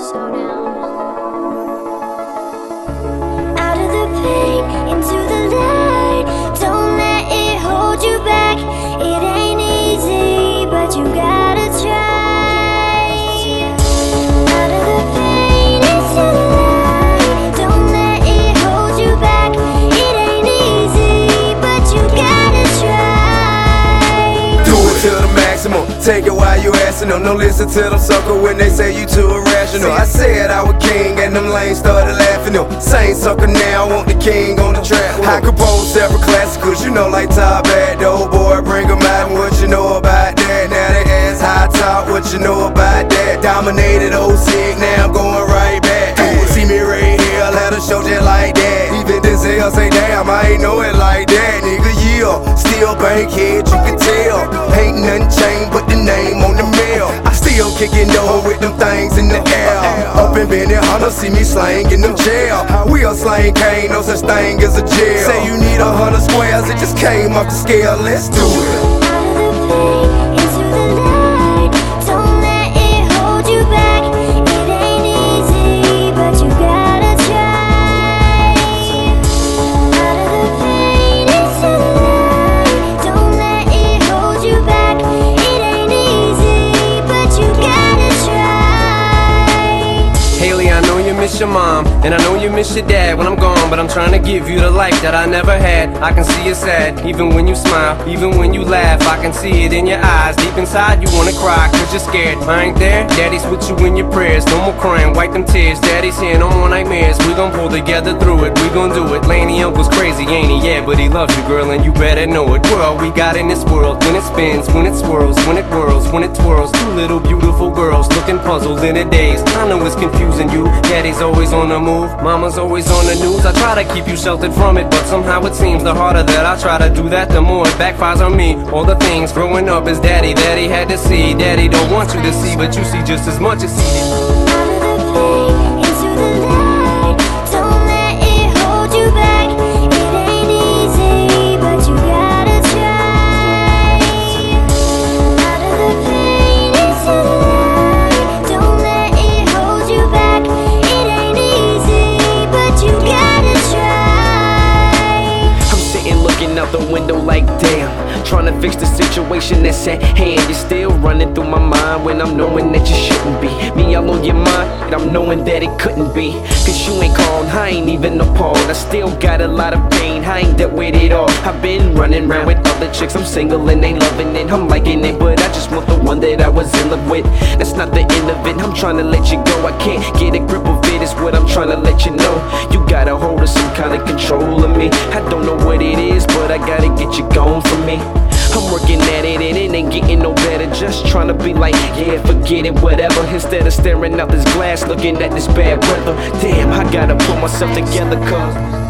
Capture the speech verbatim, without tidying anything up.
So down. Out of the pain, into the light. Don't let it hold you back. It ain't easy, but you gotta try. Out of the pain, into the light. Don't let it hold you back. It ain't easy, but you gotta try. Do it to the maximum. Take it while you asking them. Don't listen to them sucker when they say you too irrational. I said I was king and them lanes started laughing them. Same sucker now, want the king on the track. I compose several classicals, you know, like Top Bad. The old boy, bring them out and what you know about that. Now they ask high top, what you know about that. Dominated old sick, now I'm going right back. See me right here, let her show just like that. Even this hell say damn, I ain't know it like that. Nigga, yeah, still bankhead, you can tell. Ain't nothing changed but the name on the mail. I still kicking dough with them things in the air. Up in Benny Hunter, see me slang in them jail. We are slang, ain't no such thing as a jail. Say you need a hundred squares, it just came off the scale. Let's do it. Out of the pain, into the light. Don't let it hold you back. It ain't easy, but you gotta try. Out of the pain, into the light. Don't let it hold you back. It ain't easy, but you gotta try. Haley, I know you miss your mom, and I know you miss your dad when I'm gone, but I'm trying to give you the life that I never had. I can see you sad, even when you smile, even when you laugh. I can see it in your eyes, deep inside you wanna cry, cause you're scared. I ain't there, daddy's with you in your prayers. No more crying, wipe them tears, daddy's here, no more nightmares. We gon' pull together through it, we gon' do it. Laney uncle's crazy, ain't he? Yeah, but he loves you, girl, and you better know it. We're all we got in this world, when it spins, when it swirls, when it whirls, when it twirls. Two little beautiful girls, looking puzzled in a daze. I know it's confusing you, daddy's always on the move, mama's always on the news. I try to keep you sheltered from it, but somehow it seems the harder that I try to do that, the more it backfires on me. All the things growing up as daddy that he had to see, daddy don't want you to see, but you see just as much as he did. Out of the pain, into the light. Don't let it hold you back. It ain't easy, but you gotta try. Out of the pain, into the light. Don't let it hold you back. It ain't easy, but you gotta try. I'm sitting looking out the window like damn, trying to fix the situation that's at hand. You're still running through my mind when I'm knowing that you shouldn't be. Me all on your mind, and I'm knowing that it couldn't be. Cause you ain't called, I ain't even appalled. I still got a lot of pain, I ain't dealt with it all. I've been running around with other chicks, I'm single and they loving it. I'm liking it, but I just want the one that I was in love with. That's not the end of it, I'm trying to let you go. I can't get a grip of it, is what I'm trying to let you know. You got a hold of some kind of control of me. I don't know what it is, but I gotta get you gone from me. I'm working at it and it ain't getting no better. Just trying to be like, yeah, forget it, whatever. Instead of staring out this glass, looking at this bad weather. Damn, I gotta pull myself together, cause